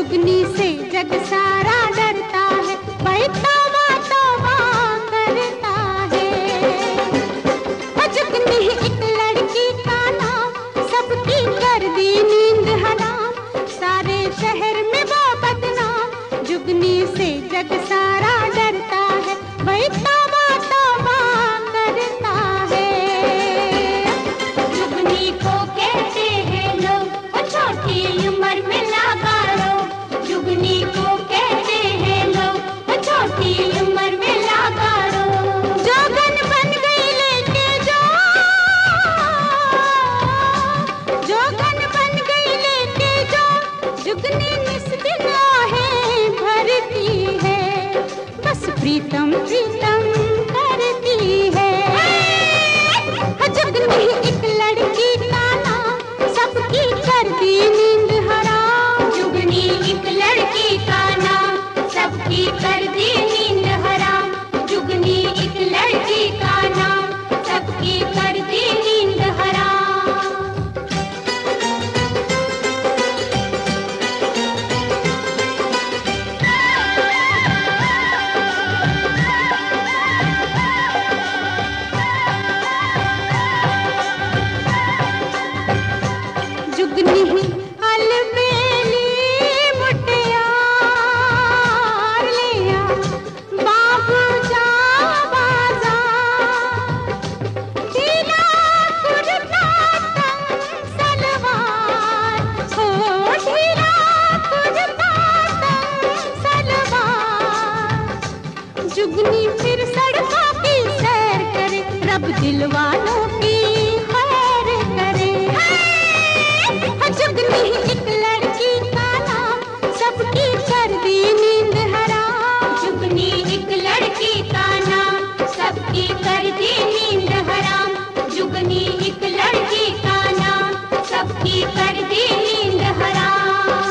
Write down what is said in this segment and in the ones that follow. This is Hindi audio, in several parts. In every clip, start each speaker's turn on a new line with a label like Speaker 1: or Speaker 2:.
Speaker 1: जुगनी से जग सारा डरता है, भाई तौबा तौबा करता है। जुगनी एक लड़की का नाम, सबकी कर दी नींद हराम, सारे शहर में वो बदनाम। जुगनी से जग सारा डरता है, भाई तौबा तौबा करता है। जुगनी को कहते हैं लोग वो छोटी उम्र में लगा लो, जुगनी को कहते हैं लोग वो छोटी उम्र में लगा लो। जोगन बन गई लेके जोगन बन गई लेके जुगनी निस दिन आहें भरती है, बस प्रीतम प्रीतम करती है। जुगनी एक लड़की का नाम, सबकी कर दी नींद हराम। जुगनी एक लड़की का नाम, सबकी कर दी नींद हराम। जुगनी एक लड़की का नाम, सबकी कर दी नींद हराम। जुगनी अलबेली मुटियार लिया, बाबू जा बाजार, ढीला कुर्ता तंग सलवार, हो ढीला कुर्ता तंग सलवार। जुगनी फिर सड़कों की सैर करे, रब दिल वालों की खैर करे। जुगनी एक लड़की का नाम, सबकी कर दी नींद हराम। जुगनी एक लड़की का नाम, सबकी कर दी नींद हराम। जुगनी एक लड़की का नाम, सबकी कर दी नींद हराम।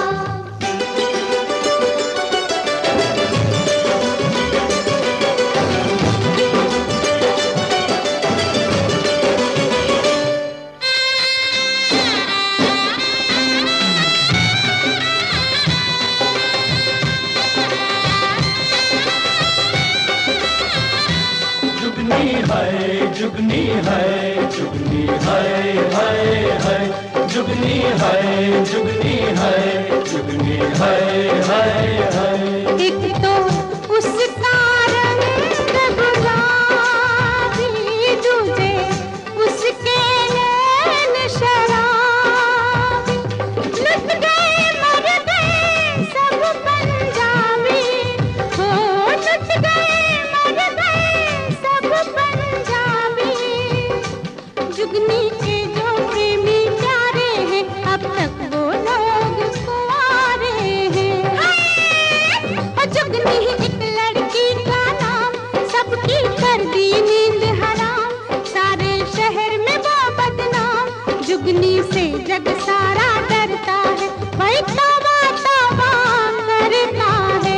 Speaker 2: जुगनी है जुगनी है है जुगनी है जुगनी है जुगनी है।
Speaker 1: एक तो उसका रंग गुलाबी, दूजे उसके नैन शराबी, लुट गए मर गए सब पंजाबी, हो लुट गए मर गए सब पंजाबी। जुगनी के जो प्रेमी प्यारे हैं, अब तक वो लोग कुंवारे हैं। जुगनी एक लड़की का नाम, सबकी कर दी नींद हराम, सारे शहर में वो बदनाम। जुगनी से जग सारा डरता है, भाई तौबा तौबा करता है।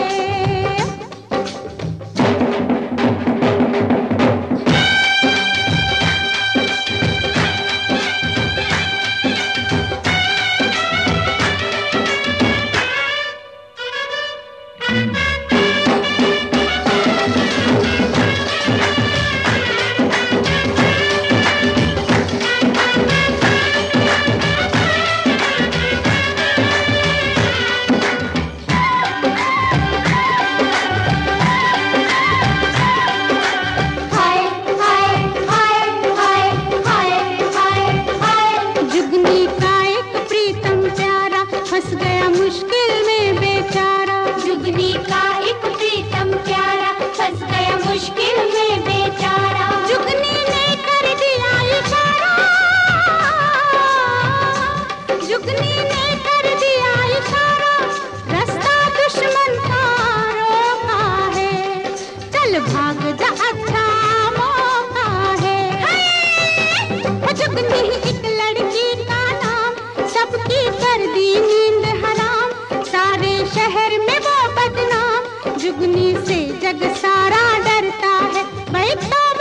Speaker 1: जुगनी का एक प्रीतम प्यारा, फंस गया मुश्किल में बेचारा। जुगनी का एक प्रीतम प्यारा, फंस गया मुश्किल में बेचारा। जुगनी ने कर दिया इशारा, जुगनी ने कर दिया इशारा, रास्ता दुश्मन का रोका है, चल भाग जा अच्छा मौका है। जुगनी एक लड़की का नाम, सबकी कर दी नींद हराम, सारे शहर में वो बदनाम। जुगनी से जग सारा डरता है, भाई